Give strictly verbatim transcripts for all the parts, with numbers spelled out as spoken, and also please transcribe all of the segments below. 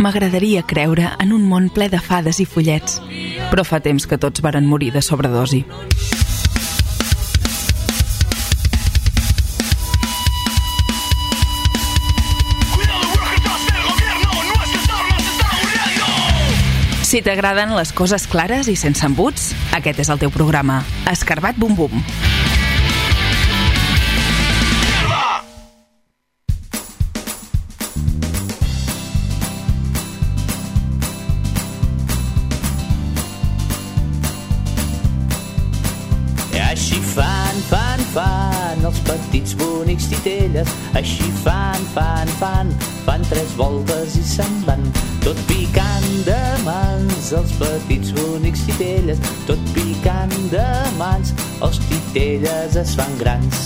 M'agradaria creure en un món ple de fades i follets, però fa temps que tots varen morir de sobredosi. Si t'agraden les coses clares i sense embuts, aquest és el teu programa. Escarbat Bum Bum. Així fan, fan, fan els petits bonics titelles. Així fan, fan, fan, fan tres voltes i se'n van. Tot picant de mans els petits bonics titelles. Tot picant de mans els titelles es fan grans.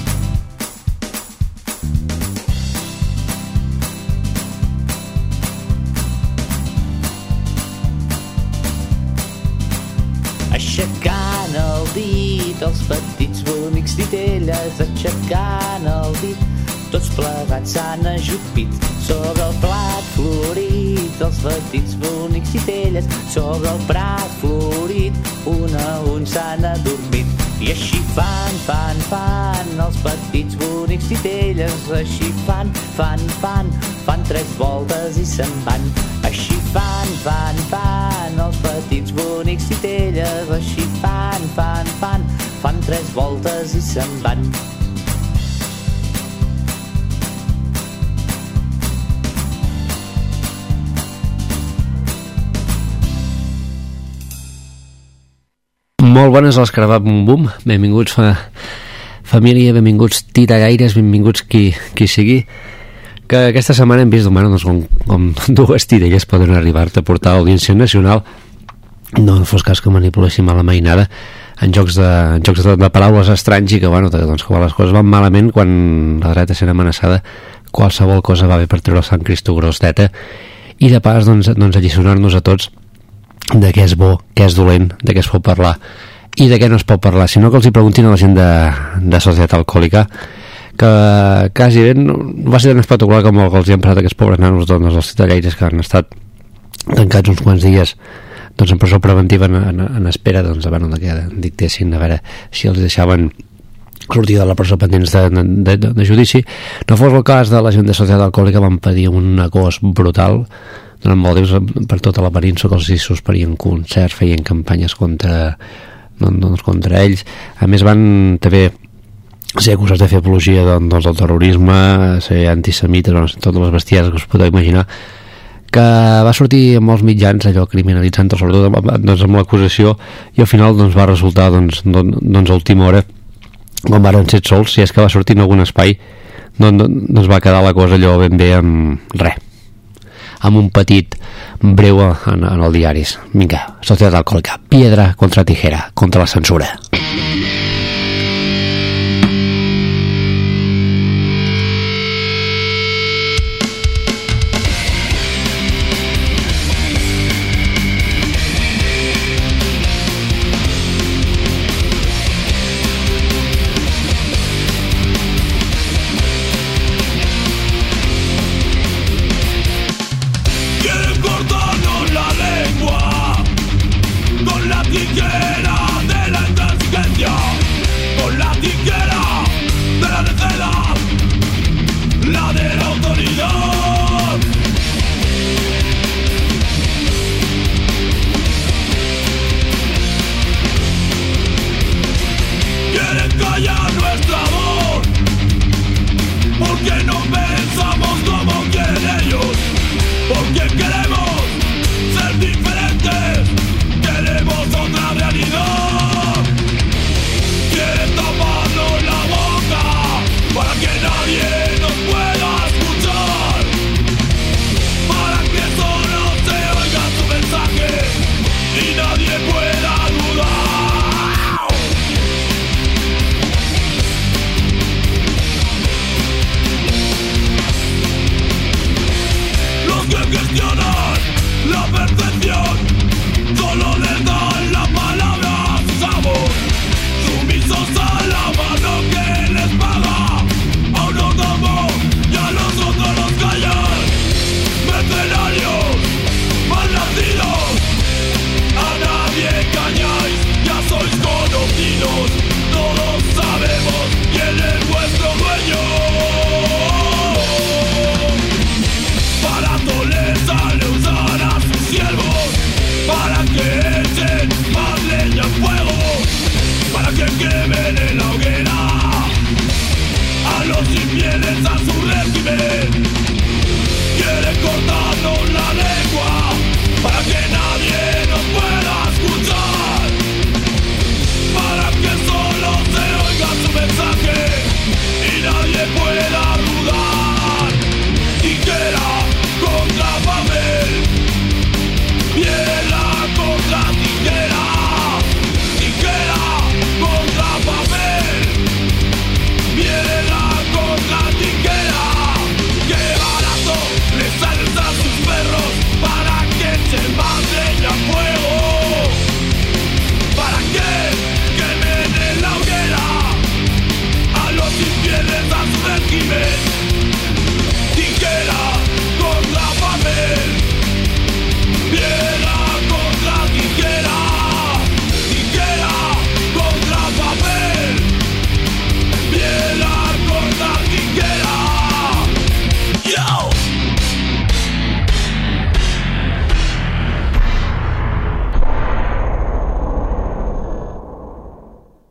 Aixecant el dit, els petits bonics titelles, aixecant el dit, tots plegats s'han ajupit sobre el plat florit, els petits bonics titelles, sobre el prat florit, un a un s'han adormit. I així fan, fan, fan, els petits bonics titelles, així fan, fan, fan, fan tres voltes i se'n van. Així fan, fan, fan, els petits bonics titelles, així fan, fan, fan, fan tres voltes i se'n van. Molt bones a l'Escarbat Bum Bum. Benvinguts fa... família, benvinguts titagaires, benvinguts qui, qui sigui. Que aquesta setmana hem vist bueno, doncs, com, com dues titelles poden arribar-te a portar a l'Audiència Nacional. No fos cas que manipuléssim a la mainada en jocs de, en jocs de, de paraules estranys i que, bueno, doncs, quan les coses van malament, quan la dreta sent amenaçada, qualsevol cosa va bé per treure el Sant Cristo Grosteta i de pas doncs, doncs alliçonar-nos a tots de què és bo, què és dolent, de què es pot parlar i de què no es pot parlar, sinó que els hi preguntin a la gent de, de Societat Alcohòlica, que quasi ben va ser tan espectacular com el que els hi han passat aquests pobres nanos, doncs, els titellaires que han estat tancats uns quants dies doncs, en presó preventiva en, en, en espera doncs, a veure, de que dictessin, a veure si els deixaven sortir de la presó pendents de, de, de, de judici. No fos el cas de la gent de Societat Alcohòlica, van pedir un acost brutal durant molt temps per tota la península, que els hi suspenien concerts, feien campanyes contra, doncs, contra ells. A més van també ser acusats de fer apologia doncs, del terrorisme, ser antisemites, doncs, totes les bestieses que us podeu imaginar, que va sortir en molts mitjans allò criminalitzant, sobretot doncs, amb l'acusació, i al final doncs, va resultar doncs, doncs, a última hora, quan varen ser sols, si és que va sortir en algun espai, doncs, doncs va quedar la cosa allò ben bé amb res, amb un petit breu en, en el diaris. Vinga, Societat Alcohòlica, piedra contra tijera, contra la censura.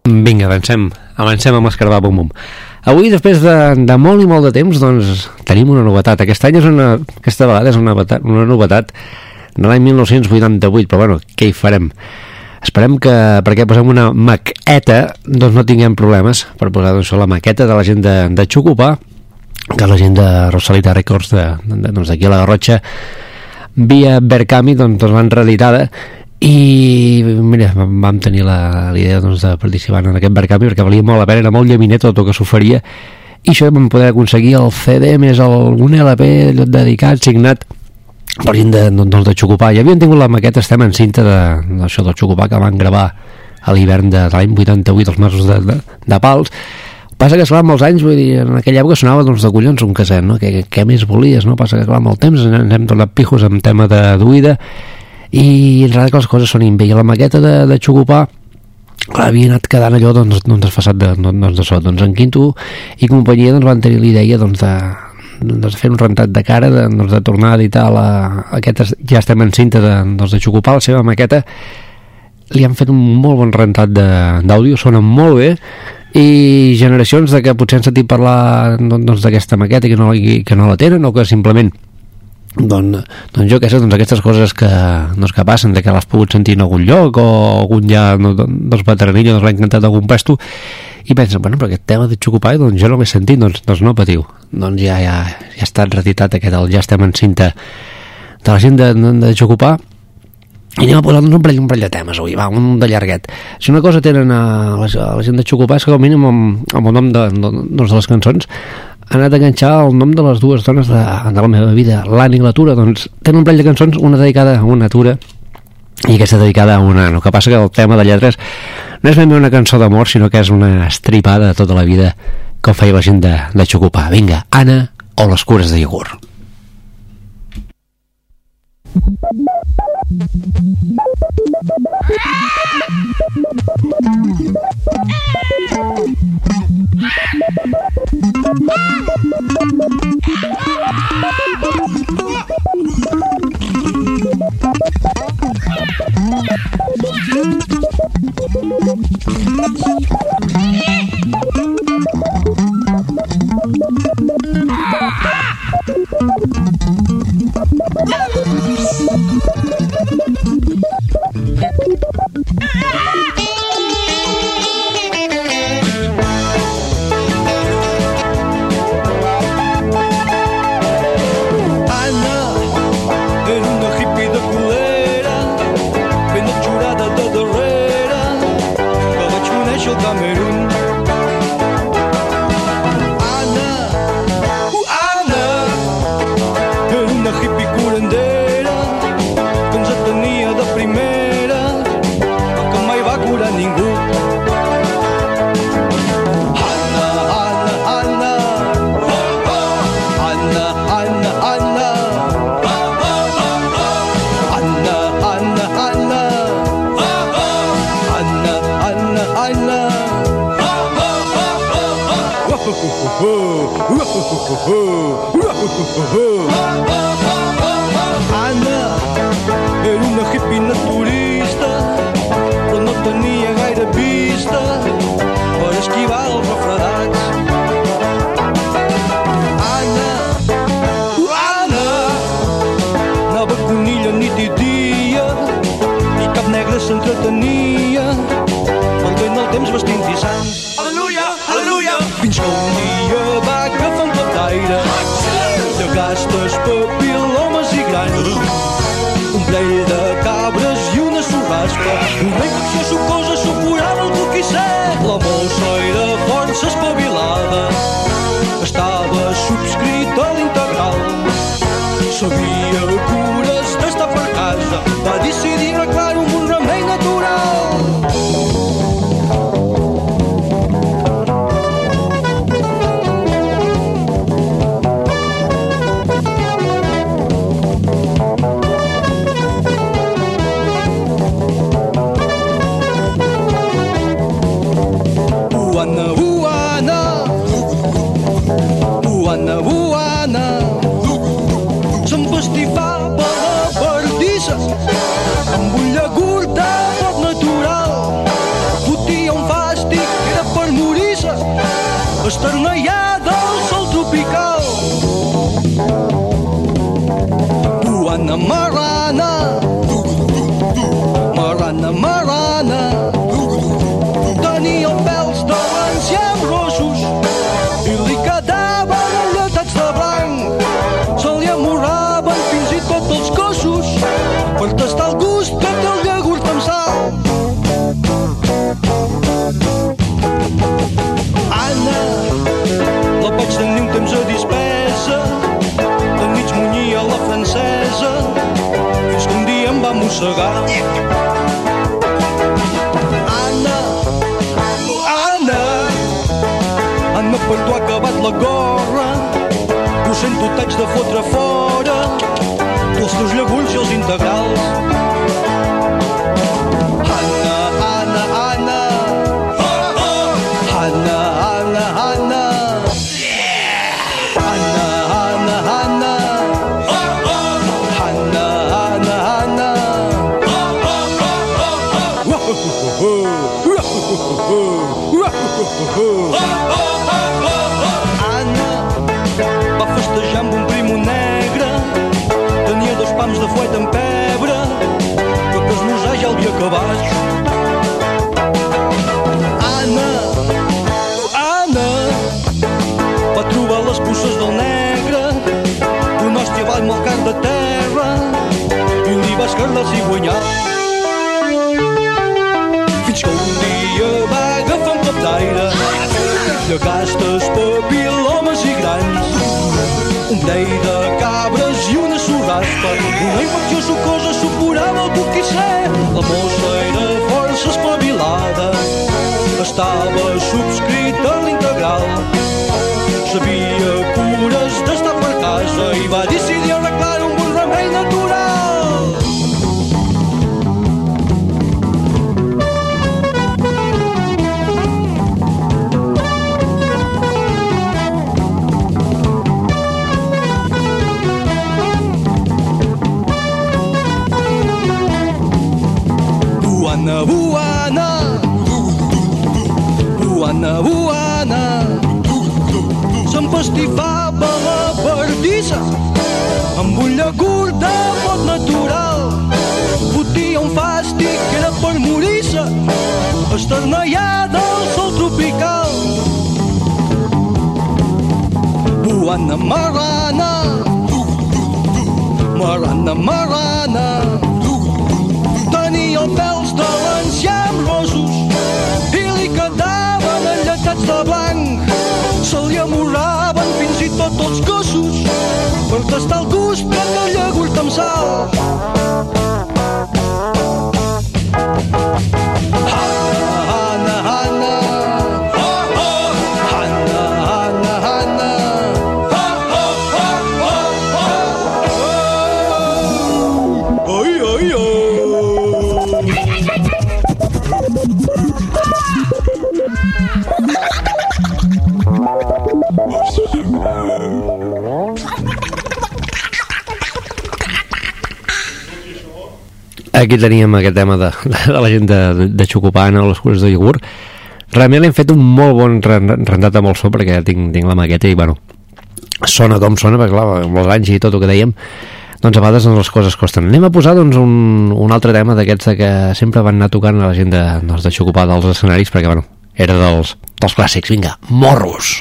Vinga, avancem, avancem amb Escarbat Bum Bum. Avui, després de, de molt i molt de temps, doncs tenim una novetat. Aquest any és una, aquesta vegada és una novetat, una novetat de l'any mil nou-cents vuitanta-vuit, però bueno, què hi farem? Esperem que, perquè posem una maqueta, doncs no tinguem problemes per posar doncs, la maqueta de la gent de, de Xocopà, que la gent de Rosalita Records, d'aquí de, de, doncs, a la Garrotxa, via Verkami, doncs, doncs l'han reeditada. I mira, vam tenir la, la idea doncs, de participar en aquest Verkami perquè valia molt la pena, era molt llaminet tot el que s'oferia, i això vam poder aconseguir el C D més algun L P dedicat, signat per gent de, doncs, de Xocopà. I havíem tingut la maqueta, estem en cinta d'això del Xocopà, que van gravar a l'hivern de l'any vuitanta-vuit, els mesos de, de, de Pals. Passa que, clar, amb els anys, vull dir, en aquella època sonava doncs, de collons un caset, no? Què, què més volies, no? Passa que, clar, amb el temps ens hem tornat pijos amb tema de d'oïda, i ens agrada que les coses sonin bé. I la maqueta de, de Xocopà, clar, havia anat quedant allò doncs, doncs desfassat de, doncs, de sot. Doncs en Quinto i companyia doncs, van tenir l'idea doncs, de, doncs, de fer un rentat de cara, de, doncs, de tornar a editar la, aquest, ja estem en cinta de, doncs, de Xocopà, la seva maqueta. Li han fet un molt bon rentat d'àudio, sona molt bé, i generacions de que potser han sentit parlar doncs, d'aquesta maqueta que no, que no la tenen, o que simplement Doncs, doncs jo què sé, doncs aquestes coses que, doncs que passen, de que l'has pogut sentir en algun lloc o algun ja doncs veteranillo doncs l'ha encantat algun pesto i pensen, bueno, però aquest tema de Xocopà doncs jo no l'he sentit, doncs, doncs no patiu, doncs ja, ja, ja ha estat reeditat aquest, el ja estem en cinta de la gent de, de, de Xocopà, i anem a posar doncs, un, parell, un parell de temes avui, va, un de llarguet. Si una cosa tenen a la, a la gent de Xocopà és que com mínim amb, amb el nom de, doncs, de les cançons ha anat a enganxar el nom de les dues dones de, de la meva vida, l'Anna i la Tura. Doncs tenen un parell de cançons, una dedicada a una Tura i aquesta dedicada a una. El que passa que el tema de lletres no és ben bé una cançó d'amor, sinó que és una estripada de tota la vida que ho feia la gent de, de Xocopà. Vinga, Anna o les cures de iogurt. Anna era una hippie naturista, però no tenia gaire vista per esquivar els refredats. Anna, Anna, anava conilla nit i dia i cap negre s'entretenia perdent el temps vestint i sant. Aleluia, aleluia! Fins que un dia va agafar un pataire de gastes, papilomes i grans, un plell de cabres i una sorrasca, una infecció sucosa suporava el coquisset. La mossa era força espavilada, estava subscrit a l'integral, sabia cures d'estar per casa, va decidir arreglar-ho amb un remei natural. Anna, uh, Anna, mossegar. Anna, Anna, Anna, per tu ha acabat la gorra. Ho sento, t'haig de fotre fora els teus llegulls i els integrals. Anna, Anna, Anna, oh, oh. Anna, Anna, Anna, yeah. Anna, Anna, Anna, oh, oh. Anna, Anna, Anna, oh, oh, oh, oh. Anna va festejar amb un primo negre, tenia dos pams de fuet amb pebre, però que esmorzar ja havia acabat. Anna, Anna, va trobar les puces del negre, una hòstia va amb el camp de terra, i li va escarlar el cigonyar. Fins que un dia va agafar un cop d'aire, llagastes, papilomes i grans, un plei de cabres i una sorraspa, una infecció sucosa supurava el coquisser. La mossa era força espavilada, estava subscrita a l'integral, sabia cures d'estar per casa i va decidir arreglar-ho amb un remei natural. Buana, buana, buana, buana, s'empastifava la perdissa amb un llagurt de mot natural, fotia un fàstic que era per morir-se, esternallada al sol tropical. Buana marrana, marrana, marrana, tenia els pèls de l'enciam rosos i li quedaven enllatats de blanc. Se li amorraven fins i tot els gossos per tastar el gust del llagurt amb sal. Anna, Anna, oh, oh. Anna, Anna, Anna, oh, oh, oh, oh, oh. Ai, ai, ai. Aquí teníem aquest tema de, de la gent de, de Xocopana o les cures de iogurt. Realment l'hem fet un molt bon rentat amb el so, perquè tinc, tinc la maqueta i bueno, sona com sona, perquè clar, amb els anys i tot el que dèiem, doncs a vegades doncs, les coses costen. Anem a posar doncs, un, un altre tema d'aquests que sempre van anar tocant a la gent de, doncs, de Xocopà dels escenaris, perquè bueno, era dels, dels clàssics. Vinga, morros!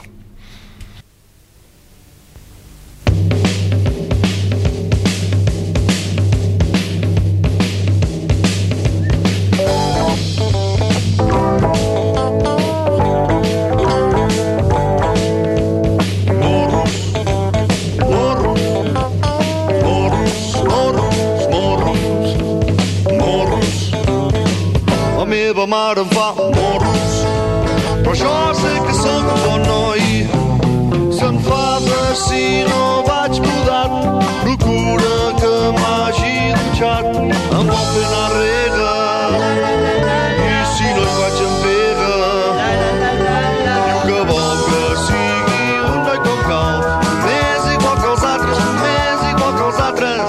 La mare em fa morros, però jo sé que sóc bon noi. S'enfada si no vaig mudat, procura que m'hagi dutxat, em vol fer anar rega, i si no hi vaig en pega, diu que vol que sigui un noi com cal, més igual que els altres, més igual que els altres.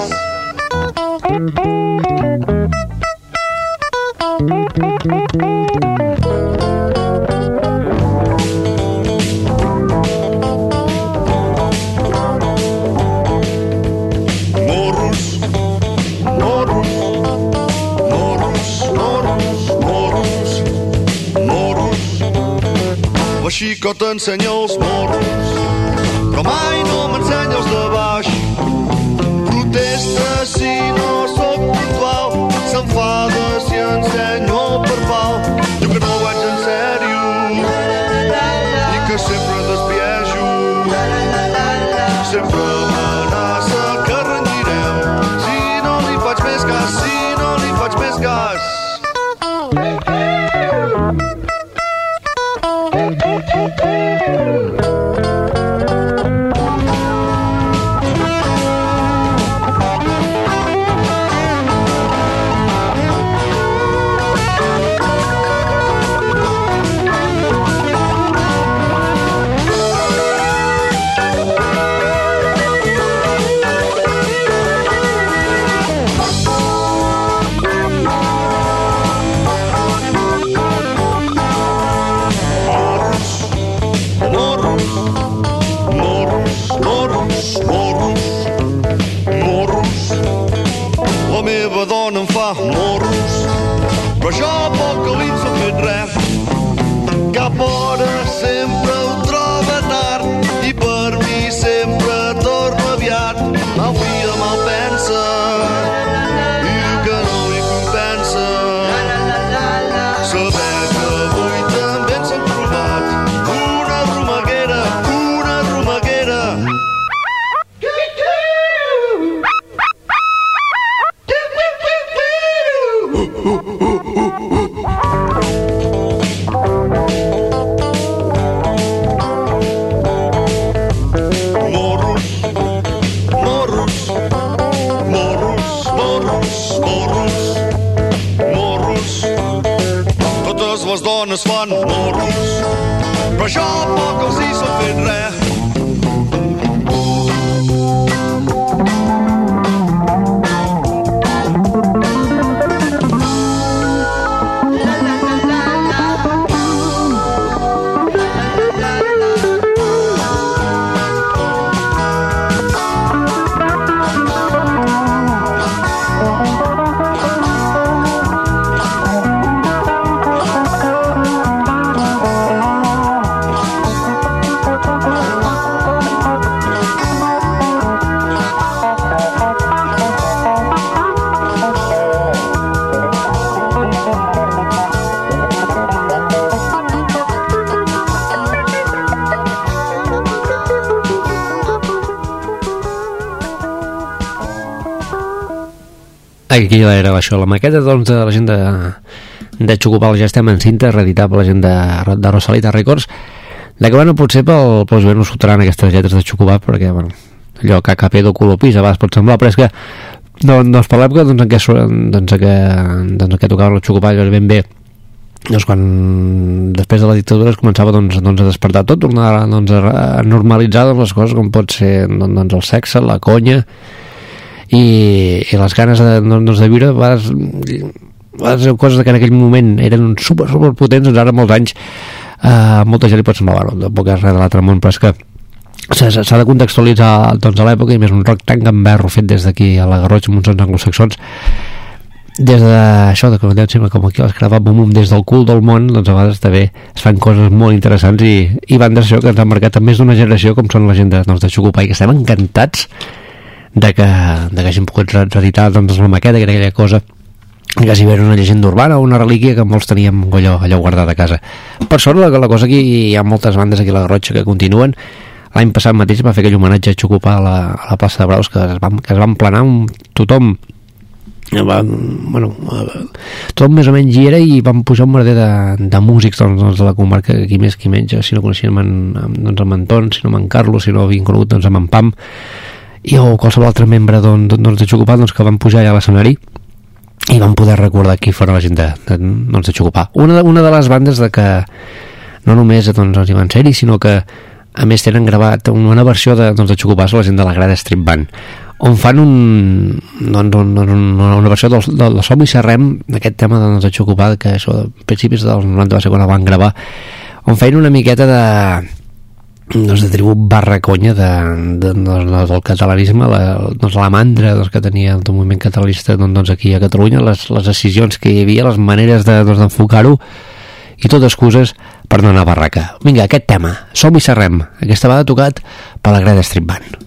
Morros, morros, morros, morros, morros, morros. La xicota ensenya els morros, però mai no m'ensenya els de baix. Protesta si no sóc puntual, s'enfada si ensenyo per pal. Diu que no ho vaig en sèrio i que sempre despiejo, sempre m'amenaça que renyirem si no li faig més cas, si no li cap hora sempre ho troba tard i per mi sempre torna aviat. Avui demà el pensa i diu que no li compensa saber que avui també ens hem trobat una romeguera, una romeguera. Morros, morros, morros, morros, morros, morros. Totes les dones fan morros, però jo poc els hi s'ha fet res. Aquí era això, la maqueta doncs, de la gent de, de Xocopal, ja estem en cinta, reeditat per la gent de, de Rosalita Records, de que bueno, potser pel, pel jovent no s'utran aquestes lletres de Xocopal, perquè bueno, allò que capedo culo pis a vegades pot semblar, però és que no, doncs per l'època doncs, en què, doncs, que, doncs, que tocaven el Xocopal ben bé, doncs quan després de la dictadura es començava doncs, doncs, a despertar tot, tornar doncs, a normalitzar doncs, les coses com pot ser doncs, el sexe, la conya i, i les ganes de, doncs, de viure va, va ser coses que en aquell moment eren super, super potents, doncs ara molts anys eh, molta gent li pot semblar bueno, tampoc és res de l'altre món, però és que s'ha de contextualitzar doncs, a l'època, i més un rock tan gamberro fet des d'aquí a la Garrotxa amb uns sons anglosaxons, des d'això de que sembla com aquí l'escrava bum bum des del cul del món, doncs a vegades també es fan coses molt interessants i, i bandes això que ens han marcat a més d'una generació com són la gent de, doncs, de Xocopal, i que estem encantats de que, de que hagin pogut reeditar doncs, la maqueta, que era aquella cosa que si era una llegenda urbana o una relíquia que molts teníem allò, allò guardat a casa. Per sort la, la cosa aquí, hi ha moltes bandes aquí a la Garrotxa que continuen. L'any passat mateix va fer aquell homenatge a Xocopal a la, a la plaça de Braus, que es van, que es van planar amb tothom va, bueno, tothom més o menys hi era, i van pujar un merder de, de músics doncs, doncs, de la comarca, qui més qui menys, si no coneixíem en, doncs, en Anton, si no en Carlos, si no havien conegut doncs, amb en Pam i o qualsevol altre membre doncs, doncs, de Xocopal, doncs, que van pujar allà a l'escenari i van poder recordar qui fora la gent de, de, doncs, de Xocopal. Una, una de les bandes de que no només doncs, els hi van ser-hi, sinó que a més tenen gravat una versió de, doncs, de Xocopal, la gent de la Grada Street Band, on fan un, doncs, un, una, una versió del, del Som i Serrem, d'aquest tema doncs, de Xocopal, que això a principis dels noranta va ser quan el van gravar, on feien una miqueta de doncs, de tribut barra conya de, de, de, de, del catalanisme, la, doncs, la mandra doncs, que tenia el moviment catalanista doncs, doncs, aquí a Catalunya, les, les decisions que hi havia, les maneres de, doncs, d'enfocar-ho, i tot excuses per no anar a barraca. Vinga, aquest tema, Som i Serrem, aquesta vegada tocat per la Grada Street Band.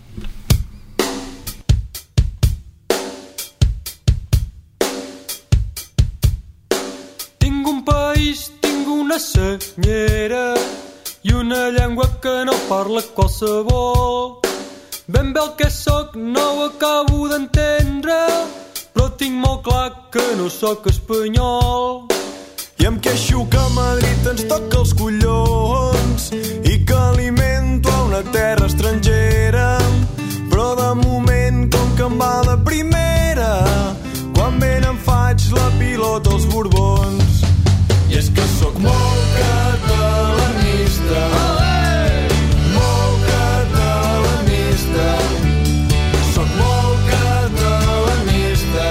Tinc un país, tinc una senyera i una llengua que no parla qualsevol. Ben bé el que sóc no ho acabo d'entendre, però tinc molt clar que no sóc espanyol. I em queixo que Madrid ens toca els collons i que alimento a una terra estrangera, però de moment com que em va de primera, quan venen faig la pilota als Borbons. I és que sóc molt catalanista, molt catalanista, sóc molt catalanista,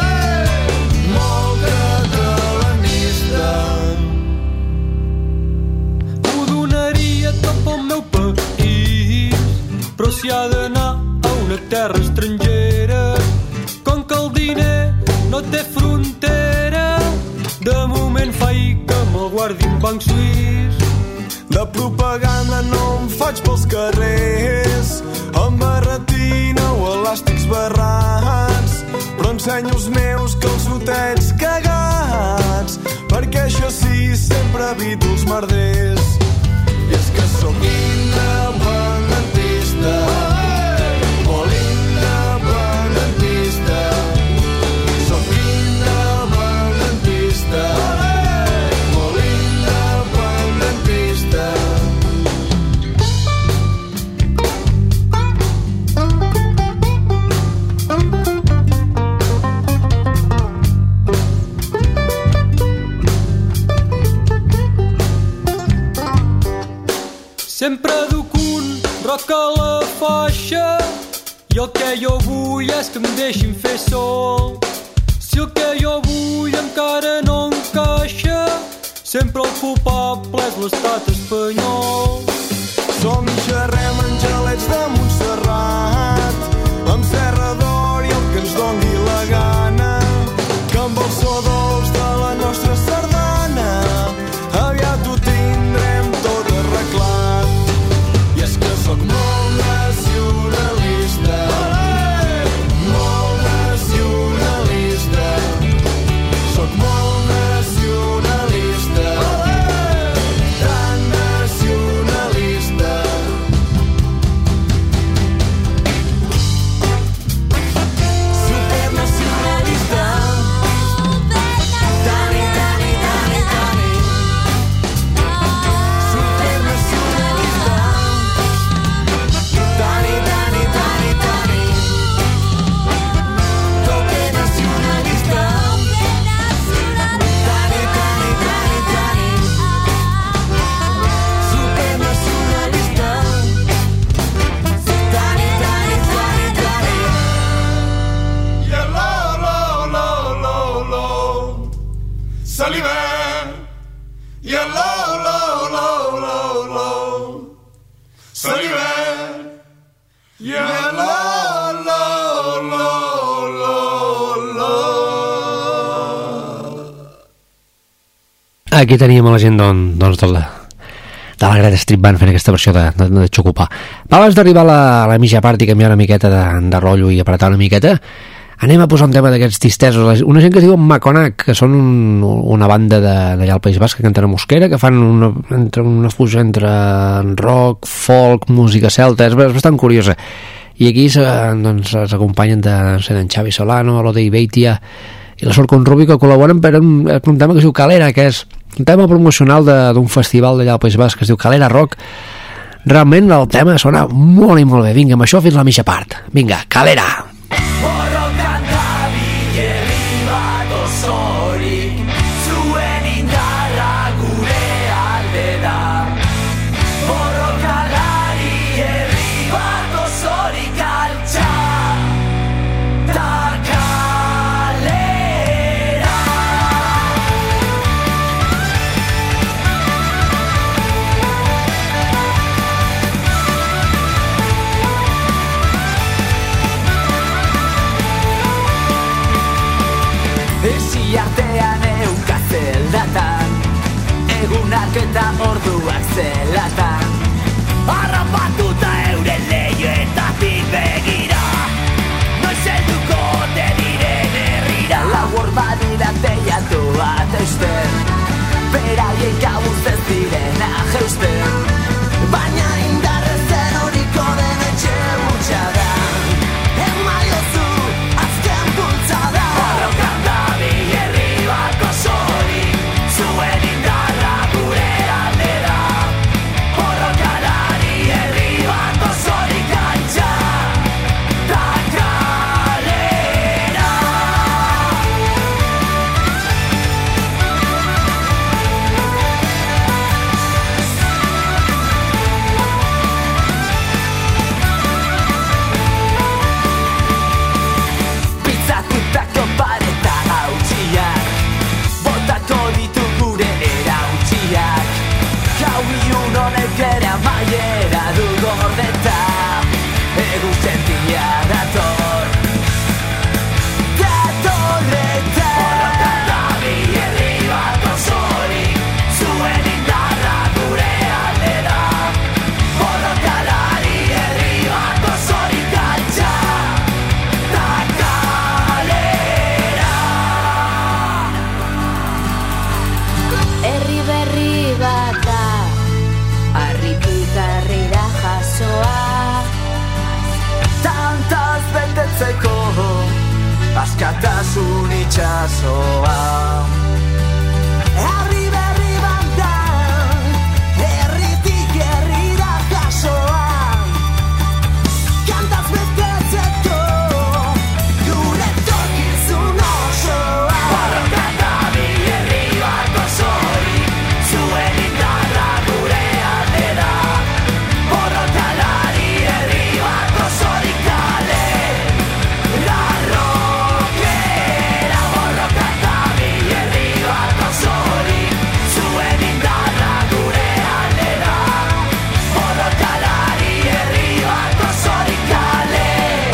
molt catalanista. Ho donaria tot pel meu país, però si ha d'anar a una terra estrangera, com que el diner no té frontera, de moment faig que me'l guardi un banc suís. De propaganda no em faig pels carrers, amb barretina o elàstics barrats, però ensenyo els meus calçotets cagats, perquè això sí, sempre evito els merders. I és que sóc independentista, molt independentista, sóc independentista, molt independentista. Sempre duc un roc a la faixa i el que jo vull és que em deixin fer sol. Si el que jo vull encara no encaixa, sempre el culpable és l'estat espanyol. Som i xerrem angelets de Montserrat, amb Serra d'Or i el que ens doni la gana, que amb el so dolç de la nostra sardana aviat ho tindrem tot arreglat. I és que sóc molt nacionalista, molt nacionalista, sóc molt nacionalista, tan nacionalista. Supernacionalista, tani, tani, tani, tani. Supernacionalista, tani, tani, tani, tani. Toque nacionalista, tani, tani, tani, tani. Supernacionalista, tani, tani, tani, tani. Yellow, low, low, low, low. Saliva. Yellow, low, low, low, low. Saliva. Yellow, low, low, low, low. Aquí teníem a la gent doncs, doncs de la, de la Greta Street Band fent aquesta versió de, de, de Xocopà. Abans d'arribar a la, a la mitja part i canviar una miqueta de, de rotllo i apretar una miqueta, anem a posar un tema d'aquests tristesos. Una gent que es diu Maconac, que són un, una banda d'allà al País Basc que canten a Mosquera, que fan una, entre, una fusió entre rock, folk, música celta, és, és bastant curiosa. I aquí doncs, s'acompanyen de, no sé, d'en Xavi Solano, l'Odei Beitia i la Sor Conrubi, que col·laboren per un, un tema que es diu Calera, que és un tema promocional d'un festival d'allà al País Basc que es diu Calera Rock. Realment el tema sona molt i molt bé. Vinga, amb això fins la mitja part. Vinga, Calera! Artean eunka zeldatan, egunak eta orduak zelatan, harrapatuta euren leihoetatik begira, noiz helduko ote diren herrira. Labur badira teiatu bat eusten, beraiek gabuz ez direna jeusten, baina indarrezen horiko den etxe mutxa da. Emaiozu azken bultza da. Zuen indarra gure alde da, borrokalari herri bat osorik altxa da kalera. Pitzatutako pareta hautsiak, botako ditu gure erautxiak, gau ilun honek ere amaiera du gordeta, egun sentia dator, datorreta. Borrokan da bi herri bat osorik, zuen indarra gure alde duzun itxasoa. Arriba, arriba da, herritik herrira jasoa. Kantaz betetzeko, gure torkizun osoa. Borroka da bi herri bat osorik, zuen indarra gure aldera. Borrokalari herri bat osorik kale, larrokera. Borroka da bi herri bat osorik, zuen indarra gure aldera. Borrokalari herri bat osorik kale,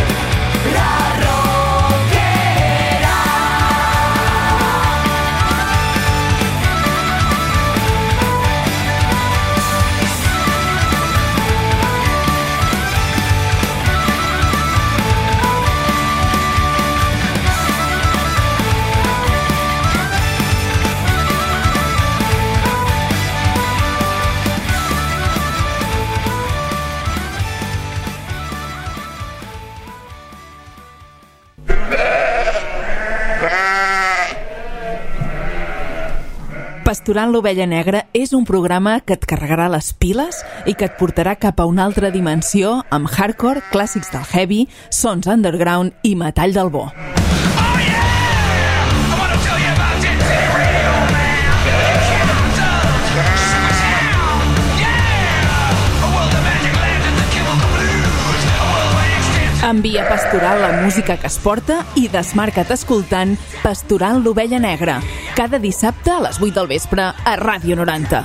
larrokera. Pasturant l'ovella negra és un programa que et carregarà les piles i que et portarà cap a una altra dimensió amb hardcore, clàssics del heavy, sons underground i metall del bo. Envia Pastoral la música que es porta i desmarca't escoltant Pasturant l'ovella negra, cada dissabte a les vuit del vespre a Ràdio noranta.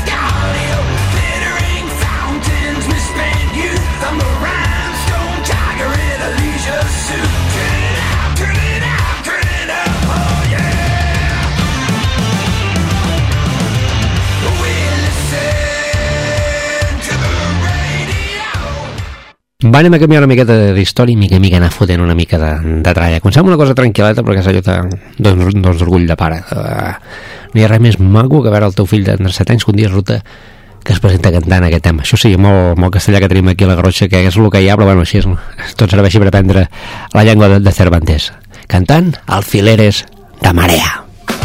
Va, anem a canviar una miqueta d'història i mica mica anar fotent una mica de, de tralla. Comencem amb una cosa tranquil·leta perquè és allò de, doncs, d'orgull de pare. Uh, no hi ha res més maco que veure el teu fill de set anys que un dia ruta que es presenta cantant aquest tema. Això sí, molt, molt castellà que tenim aquí a la Garrotxa, que és el que hi ha, però bueno, així és, tot serveixi per aprendre la llengua de, de Cervantes. Cantant Alfileres de Marea.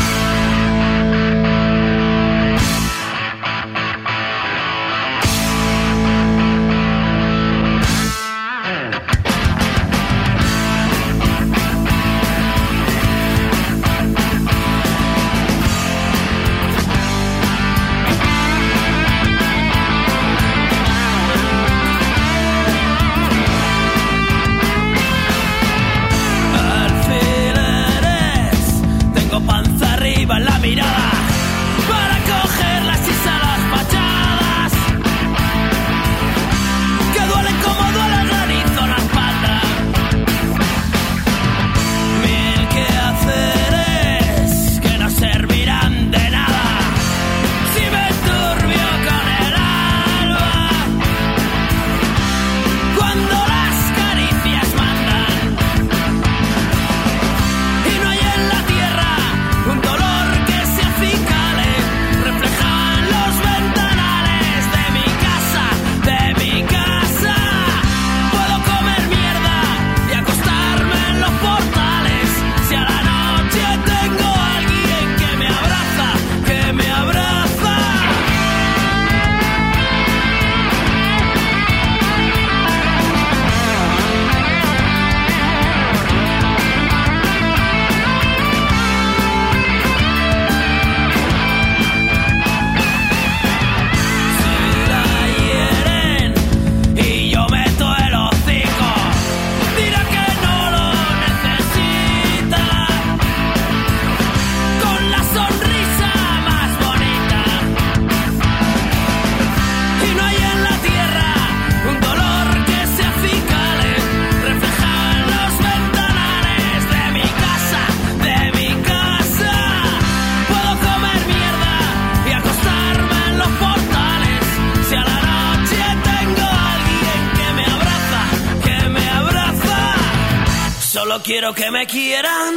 Quiero que me quieran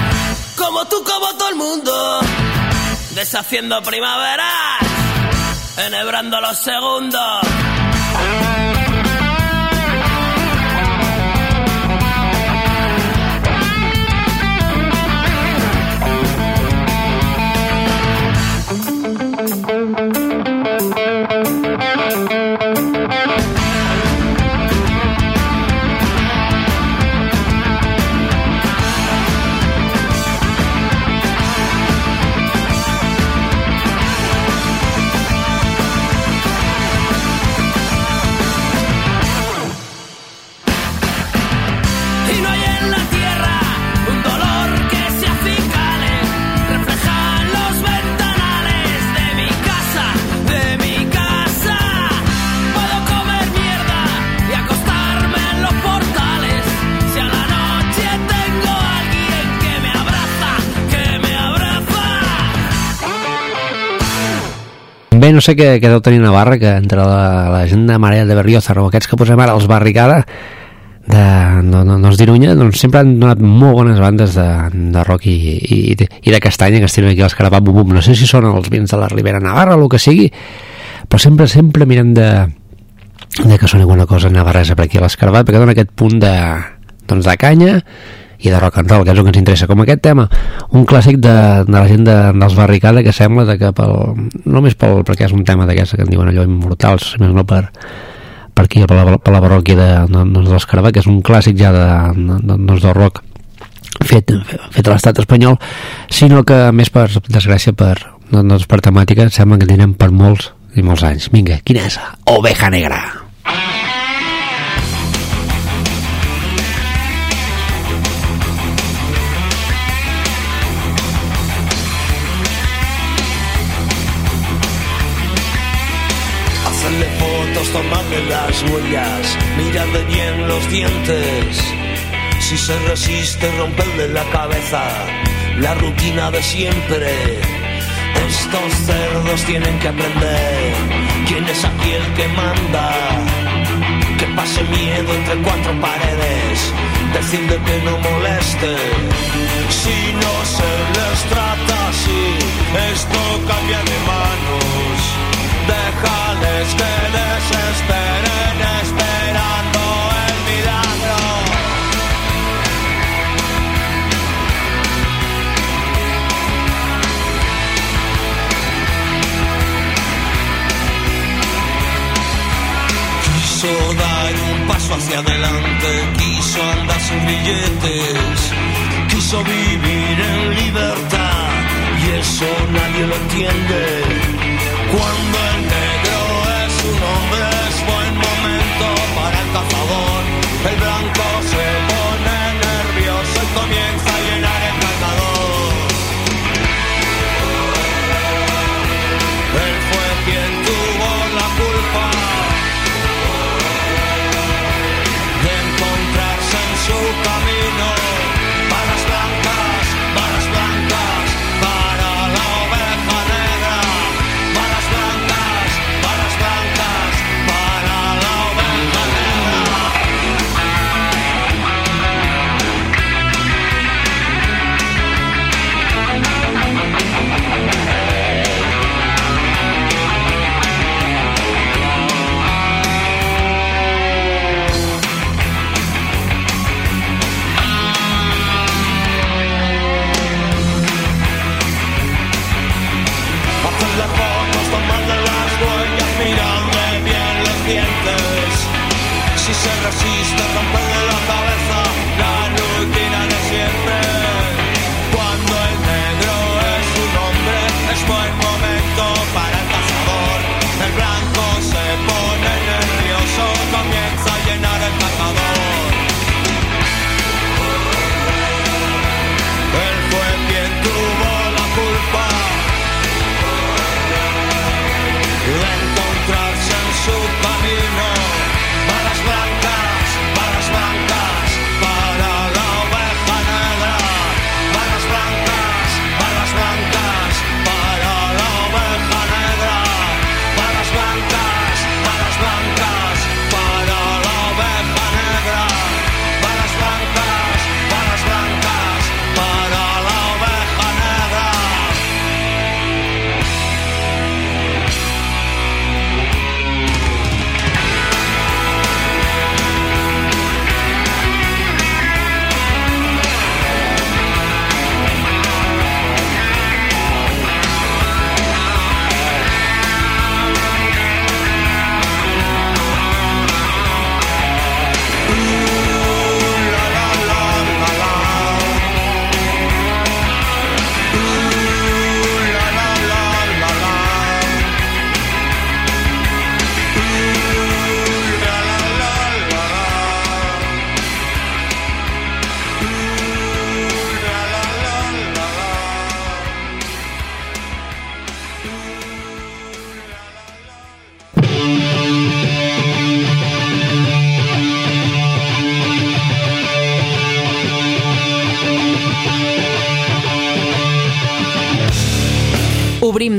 como tú, como todo el mundo, deshaciendo primaveras, enhebrando los segundos. Bé, no sé què, què deu tenir Navarra, que entre la, la gent de Marea de Berrioza o aquests que posem ara els Barricada de, no, no, no es d'Irunya, doncs sempre han donat molt bones bandes de, de rock i, i, i de castanya, que estem aquí als Carapà Bum Bum. No sé si són els vins de la Ribera Navarra o el que sigui, però sempre, sempre mirem de, de que soni alguna cosa navarresa per aquí a l'Escarabat, perquè dona aquest punt de, doncs de canya i de rock and roll, que és el que ens interessa, com aquest tema, un clàssic de, de la gent de, dels Barricada, que sembla de que pel, només pel, perquè és un tema d'aquesta que en diuen allò immortals, més no per, per aquí, per la, per la parròquia de, de, de l'Escarabat, que és un clàssic ja de, de, de, doncs del rock fet, fet a l'estat espanyol, sinó que més per desgràcia per, doncs per temàtica sembla que tindrem per molts i molts anys. Vinga, quina és? Oveja Negra. Hacerle fotos, tomarle las huellas, mirarle bien los dientes. Si se resiste, romperle la cabeza, la rutina de siempre. Estos cerdos tienen que aprender quién es aquí el que manda. Que pase miedo entre cuatro paredes, decirle que no moleste. Si no se les trata así, esto cambia de manos. Déjales que desesperen esperando el milagro. Quiso dar un paso hacia adelante, quiso andar sin billetes, quiso vivir en libertad y eso nadie lo entiende. Cuando el negro es un hombre es buen momento para el cazador. El blanco se pone nervioso y comienza a llenar el cargador. Él fue quien tuvo la culpa de encontrarse en su camino. Balas blancas, balas blancas para la oveja negra. Balas blancas, balas blancas para la oveja negra. Hacerle fotos, tomarle las huellas, mirarle bien los dientes. Si se resiste, romperle la cabeza, la rutina de siempre. Cuando el negro es un hombre, es buen momento para el cazador. El blanco se pone nervioso, comienza a llenar el cargador. Él fue quien tuvo la culpa de encontrarse en su camino. Balas blancas, balas blancas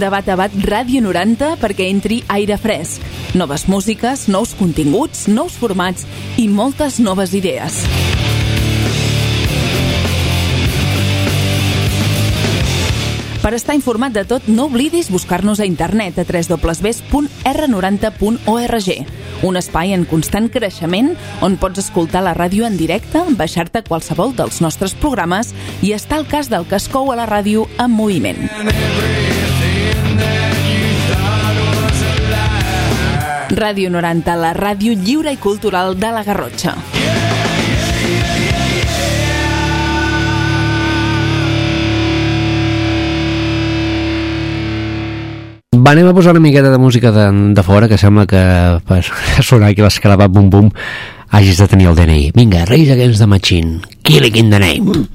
de Bat a Bat Ràdio noranta perquè entri aire fresc, noves músiques, nous continguts, nous formats i moltes noves idees. Per estar informat de tot, no oblidis buscar-nos a internet a w w w punt r noranta punt org, un espai en constant creixement on pots escoltar la ràdio en directe, baixar-te qualsevol dels nostres programes i estar al cas del que es cou a la ràdio en moviment. Ràdio noranta, la ràdio lliure i cultural de la Garrotxa. Va, anem a posar una miqueta de música de, de fora, que sembla que per sonar aquí l'escarabat bum-bum hagis de tenir el D N I. Vinga, Rage Against the Machine, Killing in the Name.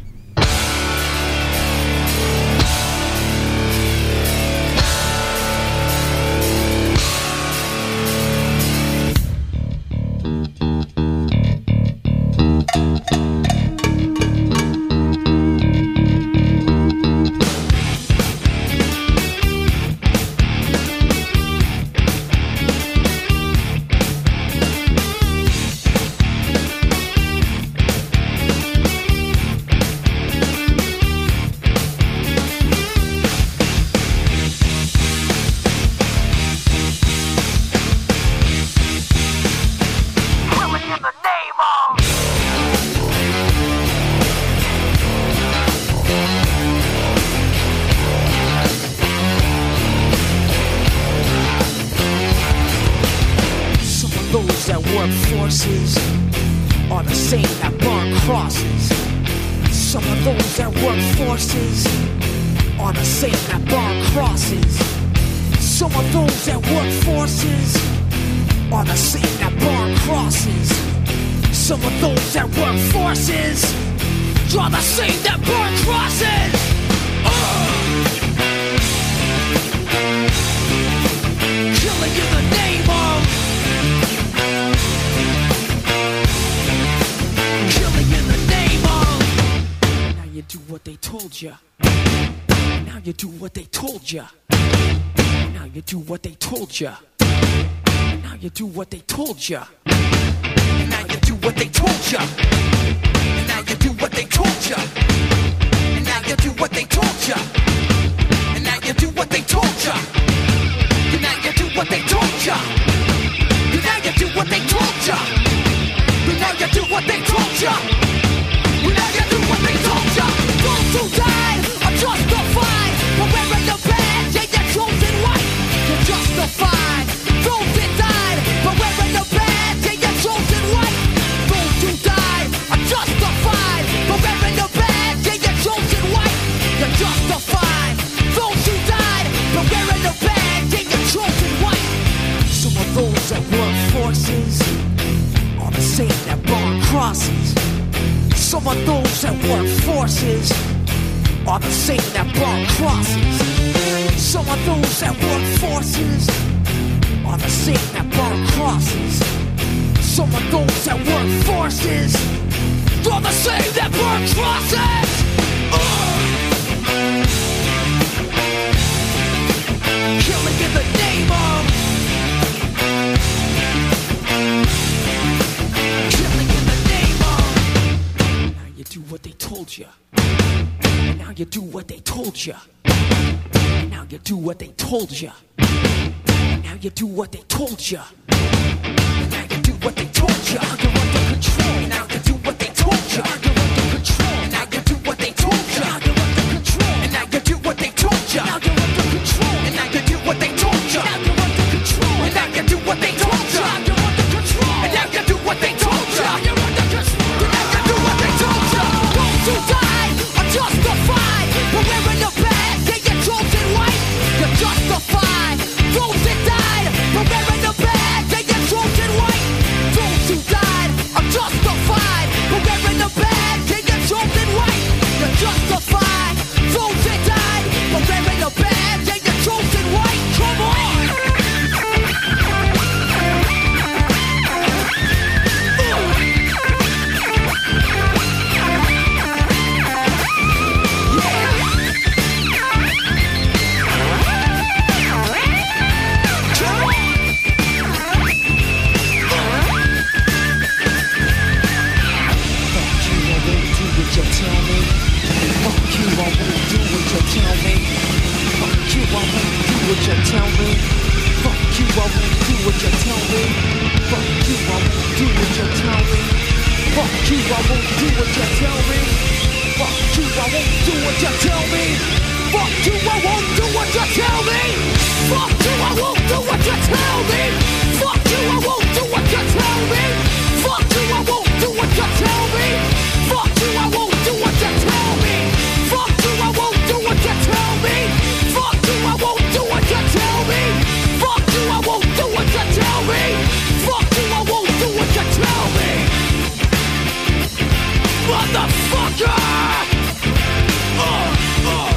Ya. Now you do what they told ya. And now you do what they told ya. And now you do what they told ya. And now you do what they told ya. And now you do what they told ya. And now you do what they told ya. And now you do what they told ya. And now you do what they told ya. And now you do what they told ya. Those who died are justified for wearing the badge. Yeah, you're chosen white. You're justified. Those that died for wearing the badge. Yeah, you're chosen white. Those who died are justified for wearing the badge. Yeah, you're chosen white. You're justified. Those who died for wearing the badge. Yeah, you're chosen white. Some of those that work forces are the same that burn crosses. Some of those that work forces are the same that burn crosses. Some of those that work forces are the same that burn crosses. Some of those that work forces are the same that burn crosses. Uh! Killing in the name of. Killing in the name of. Now you do what they told you. Now you do what they told you. Now you do what they told you. Now you do what they told you. Now you do what they told you. You're under control. Now you do what they told you. You're under control. Now you do what they told you. You're under control. And now you do what they told you. Now you're under control. And now you do what they told you. Now you're under control. And now you do what they told you. You're under control. And now you do what they told you. You're under control. And now you do what they told you. Those who died are justified for wearing the badge. Yeah, you're chosen white. You're justified. Those that died for wearing the badge. Yeah, you're chosen white. Those who died are justified. tell me. Fuck you, I won't do what you tell me. Fuck you, I won't do what you tell me. Fuck you, I won't do what you tell me. Fuck you, I won't do what you tell me. Fuck you, I won't do what you tell me. Fuck you, I won't do what you tell me. Fuck you, I won't do what you tell me. Fuck you, I won't do what you tell me. Fuck you, I won't do what you tell me. Fuck you, I won't do what you tell me. Fuck you, I won't do what you tell me. Fuck you, I won't do what you tell me. Motherfucker! Uh, uh, uh.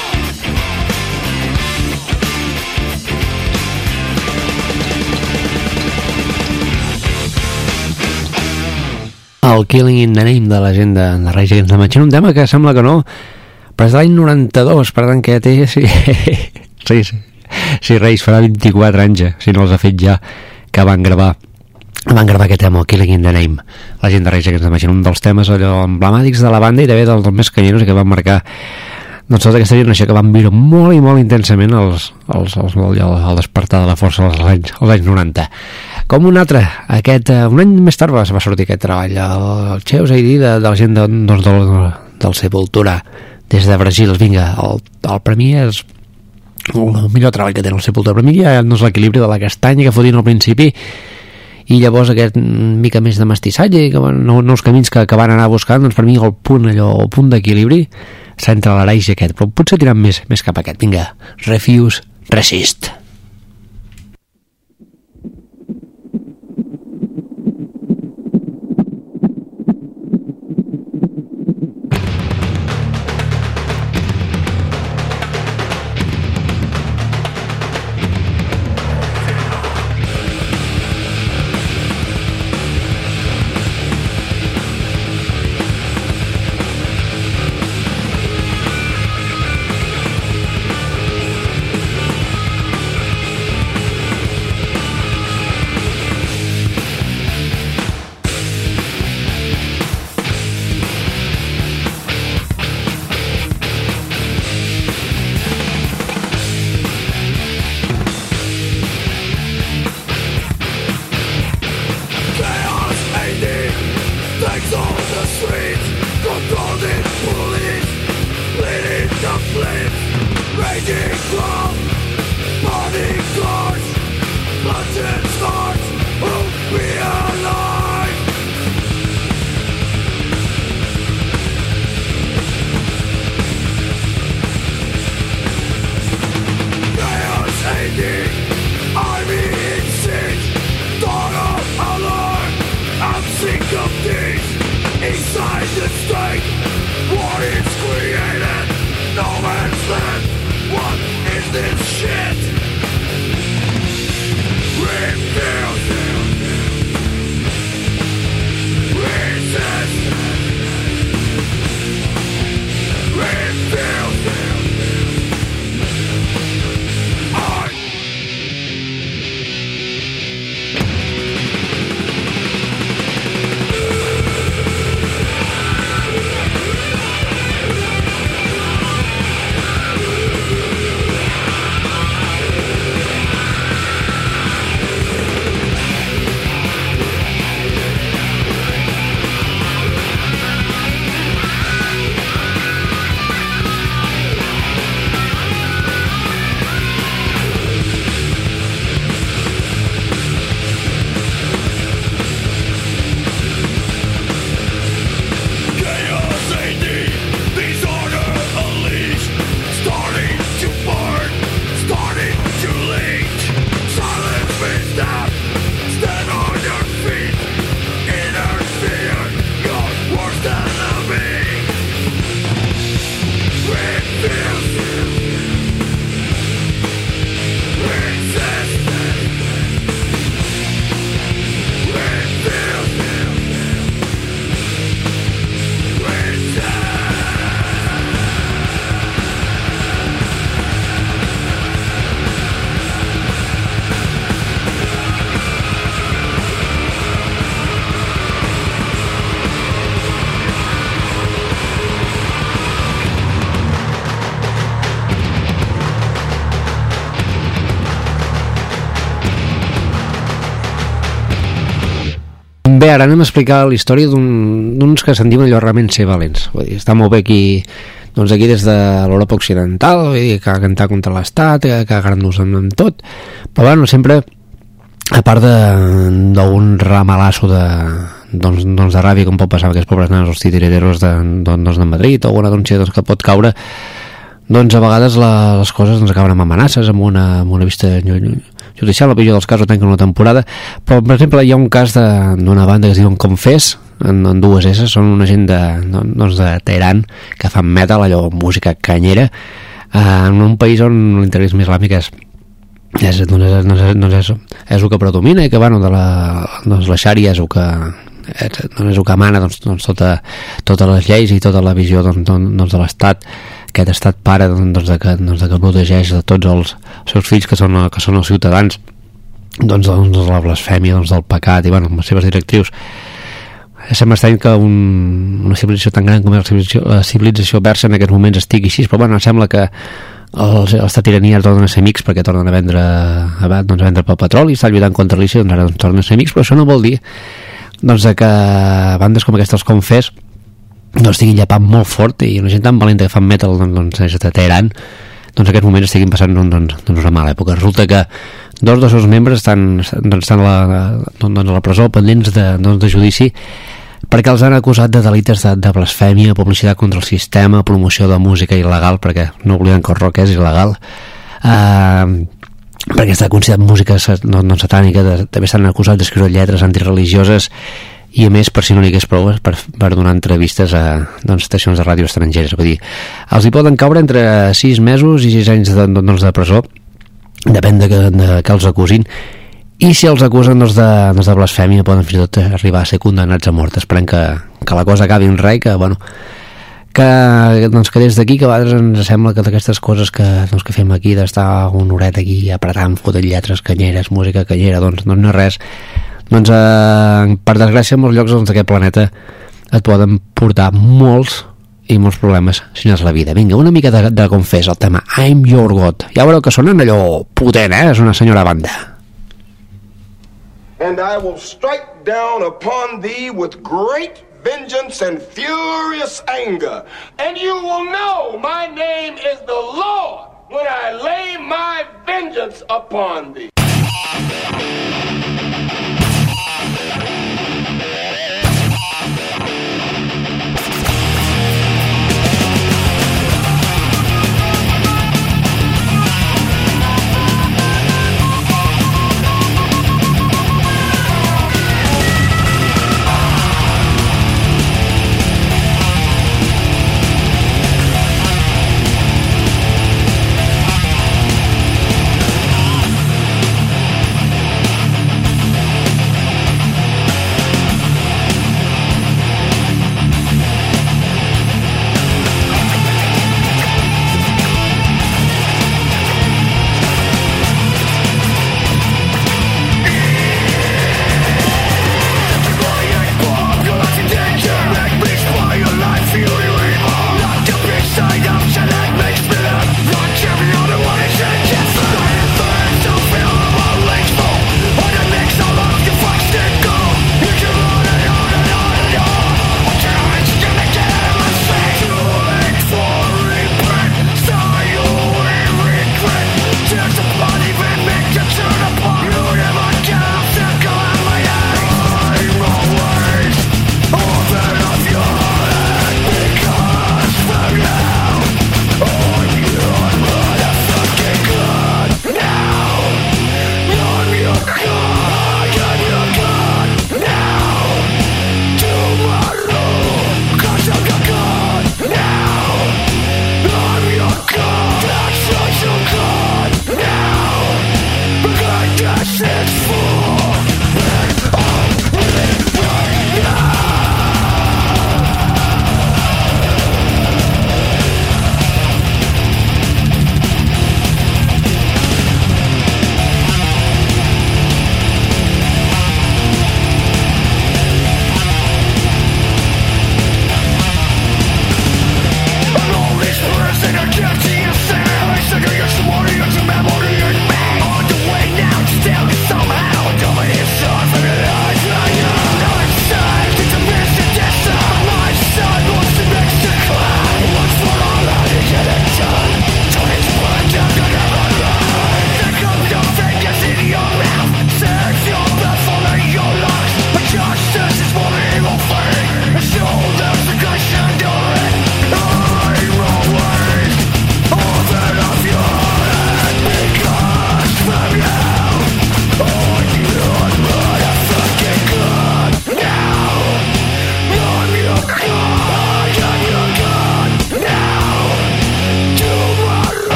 El Killing in the Name de la gent de, de Rage Against the Machine, un tema que sembla que no, però és de l'any noranta-dos, per tant que ja té... Sí, sí, sí, sí, Reis farà vint-i-quatre anys, si no els ha fet ja, que van gravar van gravar aquest tema, el Killing in the Name, la gent de Rage Against the Machine, un dels temes allò emblemàtics de la banda i també dels, dels més canyeros que van marcar doncs tota aquesta generació que van viure molt i molt intensament els, els, els, el, el despertar de la força als anys, als anys noranta. Com un altre, aquest, un any més tard va, va sortir aquest treball, el Cheus A D de, de la gent de, doncs, del, del Sepultura, des de Brasil. Vinga, el, el premi és el millor treball que tenen el Sepultura. Per mi ja no és l'equilibri de la castanya que fotien al principi, i llavors aquest mica més de mestissatge, que, no, nous camins que, que van anar buscant, doncs per mi el punt, allò, el punt d'equilibri està entre l'Araix i aquest, però potser tirant més, més cap a aquest. Vinga, Refuse, Resist. What is this shit? Rip Bé, ara anem a explicar la història d'uns d'un, que se'n diuen allò realment ser valents. Vull dir, està molt bé aquí, doncs aquí des de l'Europa Occidental, vull dir, que ha cantat contra l'Estat, que, que agarrar-nos amb, amb tot, però bueno, sempre, a part d'un ramalasso de, doncs, doncs de ràbia, com pot passar amb aquests pobres nanos, els titiriteros de, doncs, de Madrid, o alguna denúncia doncs, que pot caure, doncs a vegades la, les coses doncs, acaben amb amenaces, amb una, amb una vista judicial, el pitjor dels casos tanquen una temporada, però per exemple hi ha un cas d'una banda que es diuen Confess, en, en dues S, són una gent de, doncs, de Teheran que fan metal, allò música canyera, eh, en un país on l'interiorisme islàmic és és, doncs, és, doncs, és, doncs és, és el que predomina i que bueno, de la, doncs, la xària és el que és, doncs és el que emana doncs, doncs, tota, totes les lleis i tota la visió doncs, doncs, de l'Estat, aquest estat pare doncs, de que, doncs, de que protegeix de tots els seus fills que són, que són els ciutadans doncs, doncs de la blasfèmia, doncs, del pecat i bueno, les seves directrius. Sembla estrany que un, una civilització tan gran com és la civilització, la civilització persa en aquests moments estigui així, però bueno, sembla que els, els tiranies tornen a ser amics perquè tornen a vendre, a, doncs, a vendre pel petroli i estan lluitant contra l'I S I, doncs ara doncs, tornen a ser amics, però això no vol dir doncs, que bandes com aquestes Confess no estiguin llepant molt fort i una gent tan valenta que fan metal doncs, des de Teheran doncs en aquests moments estiguin passant doncs, doncs, una mala època. Resulta que dos dels seus membres estan, doncs, estan a, la, doncs, a la presó pendents de, doncs, de judici perquè els han acusat de delictes de, de blasfèmia, publicitat contra el sistema, promoció de música il·legal, perquè no oblidem que el rock és il·legal, eh, perquè està considerat música no, no satànica, de, també s'han acusat d'escriure lletres antireligioses i a més, per si no n'hi hagués prou, per, per donar entrevistes a doncs, estacions de ràdio estrangeres. Vull dir, els hi poden caure entre sis mesos i sis anys de, doncs, de presó, depèn de que, de que els acusin, i si els acusen doncs, de, doncs, de blasfèmia poden fins i tot arribar a ser condemnats a mort. Esperem que, que la cosa acabi en res, que, bueno, que, doncs, que des d'aquí que a vegades ens sembla que d'aquestes coses que, doncs, que fem aquí, d'estar una horeta aquí apretant, fotent lletres canyeres, música canyera, doncs, doncs no és res. Doncs eh, per desgràcia en molts llocs doncs, d'aquest planeta et poden portar molts i molts problemes si no és la vida. Vinga, una mica de, de Confess, el tema I'm Your God. Ja veureu que sonen allò potent, eh? És una senyora banda. And I will strike down upon thee with great vengeance and furious anger, and you will know my name is the Lord when I lay my vengeance upon thee.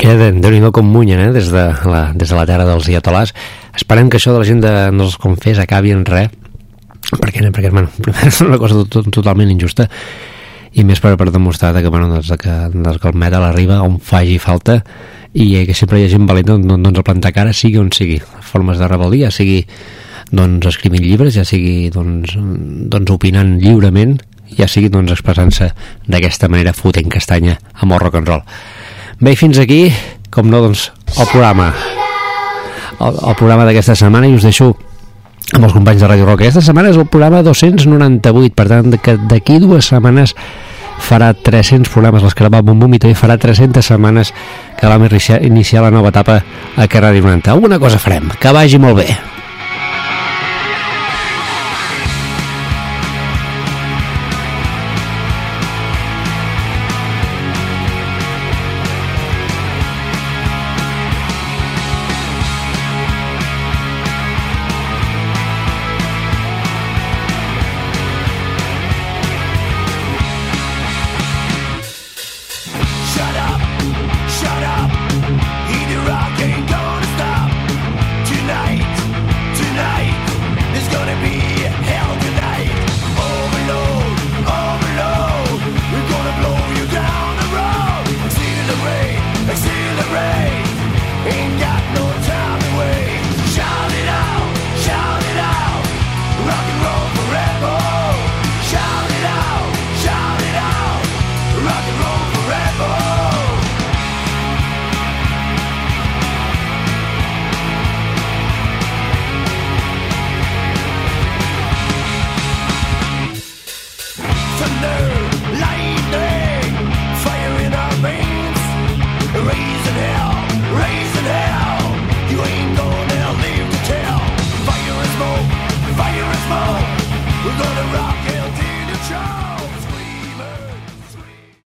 eh? Déu-n'hi-do com munyen, eh? Des de la, des de la terra dels iatolars. Esperem que això de la gent de no els confés acabi en res, perquè, perquè bueno, és una cosa tot, totalment injusta, i més per, per demostrar que, bueno, doncs, que, doncs, que el metal arriba on faci falta, i que sempre hi ha gent valenta doncs, a plantar cara, sigui on sigui, formes de rebel·lia, sigui doncs, escrivint llibres, ja sigui doncs, doncs, opinant lliurement, ja sigui doncs, expressant-se d'aquesta manera, fotent castanya amb el rock and roll. Bé, fins aquí, com no, doncs, el programa el, el programa d'aquesta setmana, i us deixo amb els companys de Radio Rock. Aquesta setmana és el programa dos-cents noranta-vuit, per tant, que d'aquí dues setmanes farà tres-cents programes l'Escarabat Bum Bum, i també farà tres-centes setmanes que vam iniciar, iniciar la nova etapa a Carrer noranta. Alguna cosa farem. Que vagi molt bé.